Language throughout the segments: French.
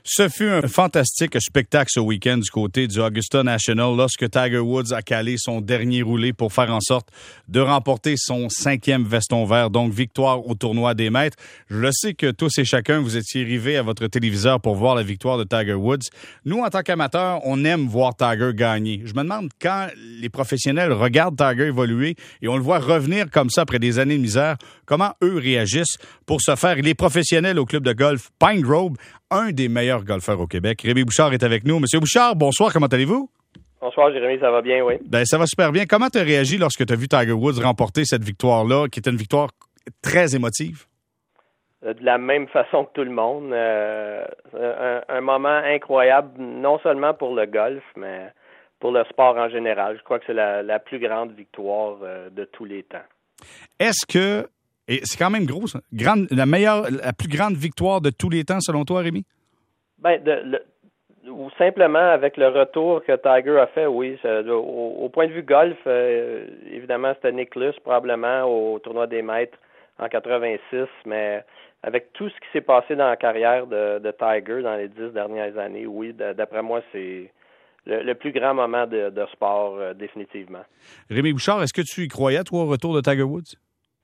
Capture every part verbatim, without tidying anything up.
Ce fut un fantastique spectacle ce week-end du côté du Augusta National lorsque Tiger Woods a calé son dernier roulé pour faire en sorte de remporter son cinquième veston vert, donc victoire au tournoi des maîtres. Je le sais que tous et chacun, vous étiez rivés à votre téléviseur pour voir la victoire de Tiger Woods. Nous, en tant qu'amateurs, on aime voir Tiger gagner. Je me demande quand les professionnels regardent Tiger évoluer et on le voit revenir comme ça après des années de misère, comment eux réagissent pour se faire. Les professionnels au club de golf Pine Grove, un des meilleurs golfeurs au Québec. Rémi Bouchard est avec nous. Monsieur Bouchard, bonsoir, comment allez-vous? Bonsoir, Jérémy, ça va bien, oui. Ben, ça va super bien. Comment tu as réagi lorsque tu as vu Tiger Woods remporter cette victoire-là, qui était une victoire très émotive? De la même façon que tout le monde. Euh, un, un moment incroyable, non seulement pour le golf, mais pour le sport en général. Je crois que c'est la, la plus grande victoire euh, de tous les temps. Est-ce que... Et c'est quand même gros, ça. Grande, la meilleure, la plus grande victoire de tous les temps, selon toi, Rémi? Ben, de, le, ou simplement avec le retour que Tiger a fait, oui. Ça, au, au point de vue golf, euh, évidemment, c'était Nicklaus, probablement, au tournoi des maîtres en quatre-vingt-six, mais avec tout ce qui s'est passé dans la carrière de, de Tiger dans les dix dernières années, oui, d'après moi, c'est le, le plus grand moment de, de sport, euh, définitivement. Rémi Bouchard, est-ce que tu y croyais, toi, au retour de Tiger Woods?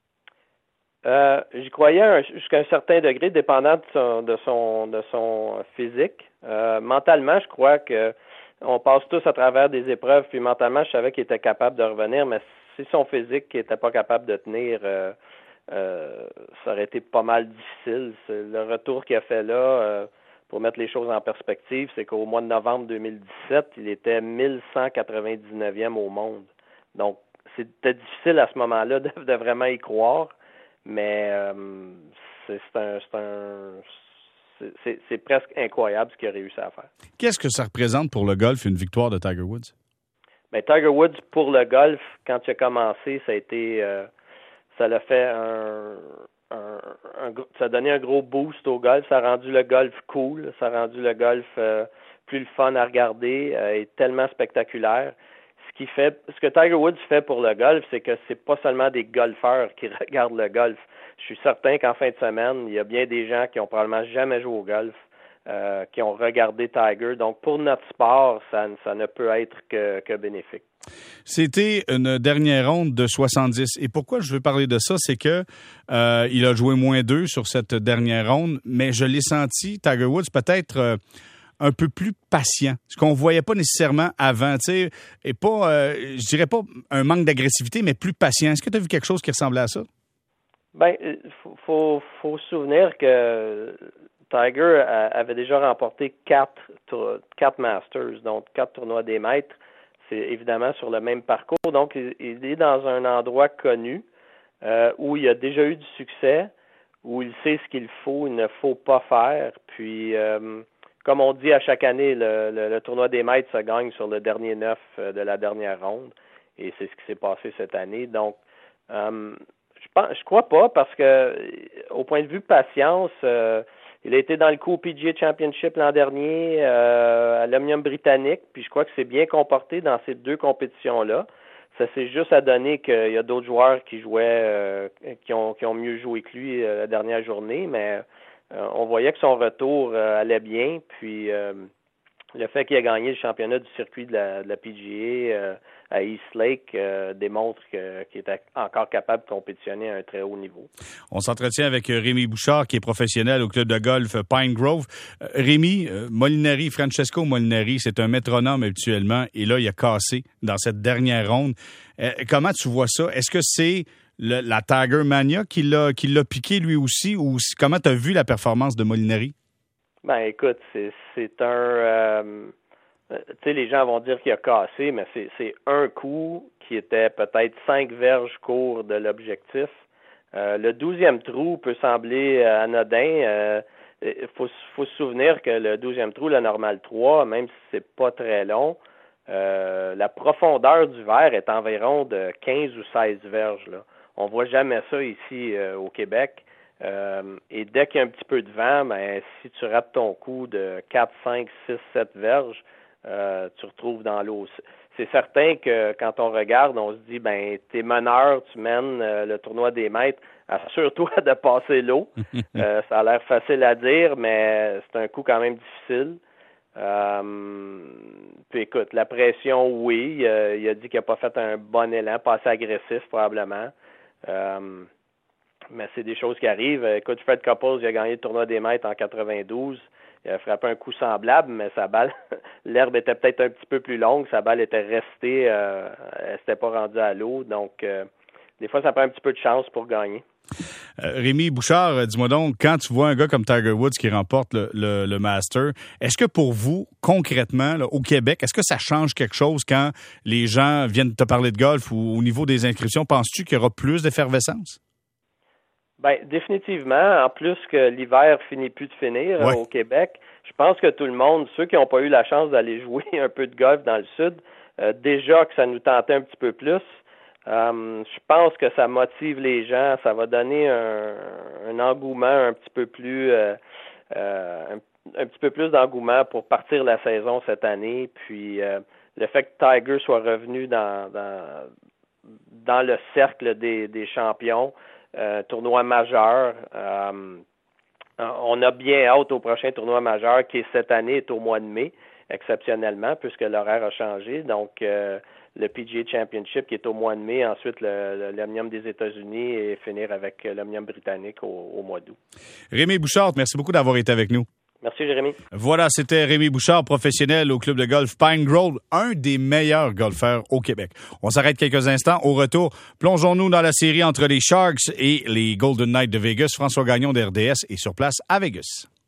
Euh, j'y croyais un, jusqu'à un certain degré, dépendant de son, de son, de son physique. Euh, mentalement, je crois que on passe tous à travers des épreuves, puis mentalement, je savais qu'il était capable de revenir, mais si son physique qui était pas capable de tenir, euh, euh, ça aurait été pas mal difficile. C'est le retour qu'il a fait là, euh, pour mettre les choses en perspective, c'est qu'au mois de novembre deux mille dix-sept, il était mille cent quatre-vingt-dix-neuvième au monde. Donc, c'était difficile à ce moment-là de, de vraiment y croire. Mais euh, c'est, c'est un, c'est un c'est, c'est, c'est presque incroyable ce qu'il a réussi à faire. Qu'est-ce que ça représente pour le golf, une victoire de Tiger Woods? Ben, Tiger Woods, pour le golf, quand il a commencé, ça a été euh, ça l'a fait un, un, un ça a donné un gros boost au golf, ça a rendu le golf cool, ça a rendu le golf euh, plus le fun à regarder euh, et tellement spectaculaire. Ce qui fait, ce que Tiger Woods fait pour le golf, c'est que c'est pas seulement des golfeurs qui regardent le golf. Je suis certain qu'en fin de semaine, il y a bien des gens qui ont probablement jamais joué au golf, euh, qui ont regardé Tiger. Donc, pour notre sport, ça, ça ne peut être que, que bénéfique. C'était une dernière ronde de soixante-dix. Et pourquoi je veux parler de ça, c'est que euh, il a joué moins deux sur cette dernière ronde, mais je l'ai senti, Tiger Woods, peut-être... Euh, un peu plus patient, ce qu'on voyait pas nécessairement avant, tu sais, et pas, euh, je dirais pas un manque d'agressivité, mais plus patient. Est-ce que tu as vu quelque chose qui ressemblait à ça? Ben, faut, faut, faut se souvenir que Tiger avait déjà remporté quatre, quatre Masters, donc quatre tournois des maîtres. C'est évidemment sur le même parcours, donc il est dans un endroit connu euh, où il a déjà eu du succès, où il sait ce qu'il faut, il ne faut pas faire, puis... Euh, Comme on dit à chaque année, le, le, le tournoi des maîtres se gagne sur le dernier neuf de la dernière ronde. Et c'est ce qui s'est passé cette année. Donc, euh, je pense, je crois pas parce que, au point de vue patience, euh, il a été dans le coup au P G A Championship l'an dernier, euh, à l'Omnium britannique. Puis je crois que c'est bien comporté dans ces deux compétitions-là. Ça s'est juste à donner qu'il y a d'autres joueurs qui jouaient, euh, qui ont, qui ont mieux joué que lui euh, la dernière journée, mais Euh, on voyait que son retour euh, allait bien, puis euh, le fait qu'il a gagné le championnat du circuit de la, de la P G A euh, à East Lake euh, démontre que, qu'il est encore capable de compétitionner à un très haut niveau. On s'entretient avec Rémi Bouchard, qui est professionnel au club de golf Pine Grove. Euh, Rémi, euh, Molinari, Francesco Molinari, c'est un métronome habituellement, et là, il a cassé dans cette dernière ronde. Euh, comment tu vois ça? Est-ce que c'est Le, la Tiger Mania qui l'a, qui l'a piqué lui aussi, ou comment tu as vu la performance de Molinari? Ben écoute, c'est, c'est un... Euh, tu sais, les gens vont dire qu'il a cassé, mais c'est, c'est un coup qui était peut-être cinq verges court de l'objectif. Euh, le douzième trou peut sembler anodin. Euh, il faut, faut se souvenir que le douzième trou, le normal trois, même si c'est pas très long, euh, la profondeur du verre est environ de quinze ou seize verges, là. On voit jamais ça ici euh, au Québec. Euh, et dès qu'il y a un petit peu de vent, ben, si tu rates ton coup de quatre, cinq, six, sept verges, euh, tu retrouves dans l'eau. c'est certain que quand on regarde, on se dit, ben, t'es meneur, tu mènes euh, le tournoi des maîtres, assure-toi de passer l'eau. euh, ça a l'air facile à dire, mais c'est un coup quand même difficile. Euh, puis écoute, la pression, oui, euh, il a dit qu'il n'a pas fait un bon élan, pas assez agressif probablement. Euh, mais c'est des choses qui arrivent. Écoute, Fred Couples, il a gagné le tournoi des maîtres en quatre-vingt-douze. Il a frappé un coup semblable, mais sa balle, l'herbe était peut-être un petit peu plus longue. Sa balle était restée, euh, elle s'était pas rendue à l'eau. Donc, euh, des fois, ça prend un petit peu de chance pour gagner. Euh, Rémi Bouchard, dis-moi donc, quand tu vois un gars comme Tiger Woods qui remporte le, le, le Master, est-ce que pour vous, concrètement, là, au Québec, est-ce que ça change quelque chose quand les gens viennent te parler de golf ou au niveau des inscriptions? Penses-tu qu'il y aura plus d'effervescence? Ben, définitivement. En plus que l'hiver finit plus de finir ouais. euh, au Québec, je pense que tout le monde, ceux qui n'ont pas eu la chance d'aller jouer un peu de golf dans le sud, euh, déjà que ça nous tentait un petit peu plus. Euh, je pense que ça motive les gens, ça va donner un, un engouement un petit peu plus, euh, euh, un, un petit peu plus d'engouement pour partir la saison cette année. Puis euh, le fait que Tiger soit revenu dans dans, dans le cercle des, des champions, euh, tournoi majeur, euh, on a bien hâte au prochain tournoi majeur qui cette année est au mois de mai, exceptionnellement, puisque l'horaire a changé. Donc euh, le P G A Championship qui est au mois de mai, ensuite le, l'Omnium des États-Unis et finir avec l'Omnium britannique au, au mois d'août. Rémi Bouchard, merci beaucoup d'avoir été avec nous. Merci, Jérémy. Voilà, c'était Rémi Bouchard, professionnel au club de golf Pine Grove, un des meilleurs golfeurs au Québec. On s'arrête quelques instants. Au retour, plongeons-nous dans la série entre les Sharks et les Golden Knights de Vegas. François Gagnon de R D S est sur place à Vegas.